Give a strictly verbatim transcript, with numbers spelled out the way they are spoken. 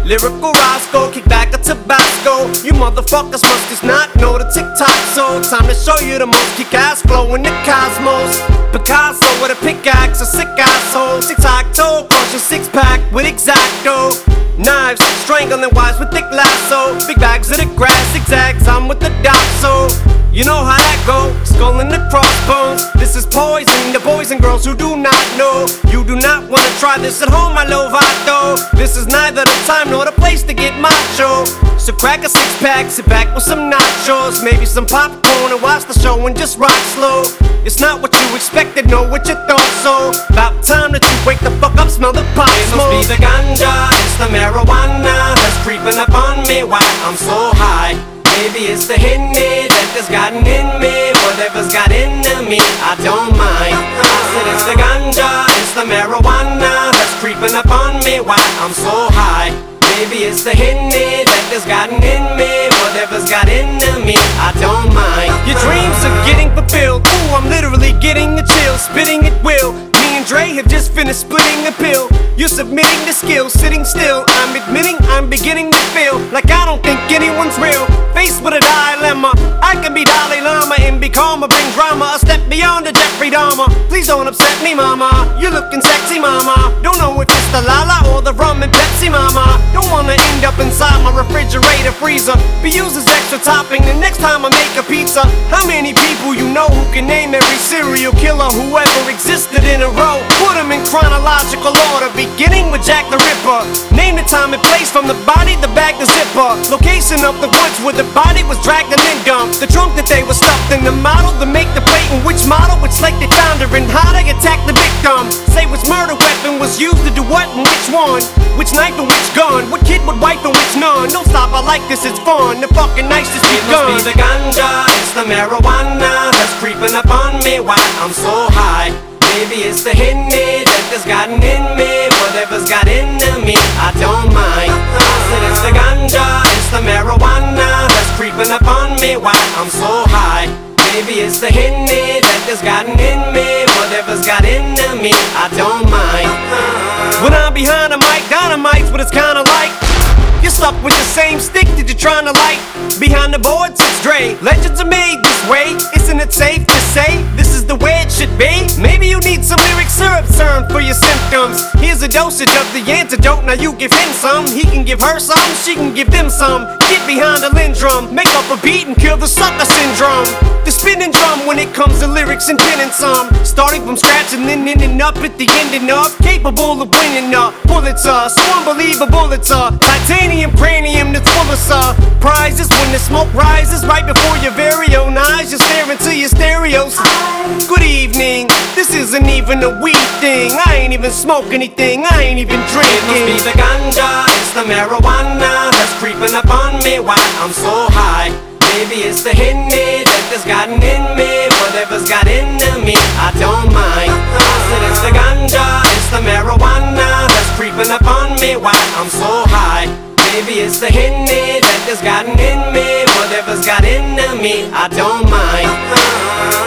Lyrical Roscoe, kick back a Tabasco. You motherfuckers must just not know the TikTok. So time to show you the most kick-ass flow in the cosmos. Picasso with a pickaxe, a sick asshole. Tic-tac-toe, crush a six-pack with X-Acto. Knives, strangling wires with thick lasso. Big bags of the grass, zigzags, I'm with the dot. So you know how that go, skull and the crossbones. This is poison, the boys and girls who do not know. You do not wanna try this at home, my Lovato. This is neither the time nor the place to get macho. So crack a six pack, sit back with some nachos, maybe some popcorn and watch the show and just rock slow. It's not what you expected, know what you thought. So about time that you wake the fuck up, smell the pot smoke. It must be the ganja, it's the marijuana that's creeping up on me while I'm so high. Maybe it's the Henny that has gotten in me. Whatever's got into me, I don't mind. I said it's the ganja, it's the marijuana that's creeping up on me while I'm so high. Maybe it's the Henny that has gotten in me. Whatever's got into me, I don't mind. Your dreams are getting fulfilled. Ooh, I'm literally getting the chill, spitting at will. Me and Dre have just finished splitting a pill. You're submitting the skill, sitting still. I'm admitting I'm beginning to feel like I don't think anyone's real. Faced with a dilemma, I can be Dalai Lama and be calm or bring drama. A step beyond the Jeffrey Dahmer. Please don't upset me, mama. You're looking sexy, mama. Don't know if it's the Lala or the rum and Pepsi, mama. Don't wanna end up inside my refrigerator freezer. Be used as extra topping the next time I make a pizza. How many people you know who can name every serial killer who ever existed in a row? Put them in chronological order, beginning with Jack the Ripper. Name the time and place, from the body, the bag, the zipper. Location of the woods where the body was dragged and then dumped. The trunk that they were stuffed in, the model to make the plate, and which model, which slate they found her, and how they attacked the victim. Say which murder weapon was used to do what and which one. Which knife and which gun, what kid would wipe and which none. Don't stop, I like this, it's fun. The fucking nice just begun. It must be the ganja, it's the marijuana that's creeping up on me while I'm so high. Maybe it's the Henny that has gotten in me. Whatever's got into me, I don't mind. I said it's the ganja, it's the marijuana that's creeping up on me while I'm so high. Maybe it's the Henny that has gotten in me. Whatever's got into me, I don't mind. When I'm behind a mic, dynamite's what it's kinda like. You're stuck with the same stick that you're trying to light. Behind the board sits Dre. Legends are made this way. Isn't it safe to say this is the way it should be? Maybe you need some lyric syrup serum for your symptoms. Here's a dosage of the antidote. Now you give him some, he can give her some, she can give them some. Get behind the lindrum, make up a beat and kill the sucker syndrome. The spinning drum when it comes to lyrics and penning some. Starting from scratch and then ending up at the ending of. Capable of winning a Pulitzer. So unbelievable it's a titanium cranium that's full of surprises. When the smoke rises right before your very own eyes, you're staring to your stereos. Good evening, this isn't even a weed thing. I ain't even smoke anything, I ain't even drinking. It must be the ganja, it's the marijuana that's creeping up on me while I'm so high. Maybe it's the Henny that has gotten in me. Whatever's got into me, I don't mind. I said it's the ganja, it's the marijuana that's creeping up on me while I'm so high. Maybe it's the Henny that has gotten in me. Whatever's got into me, I don't mind.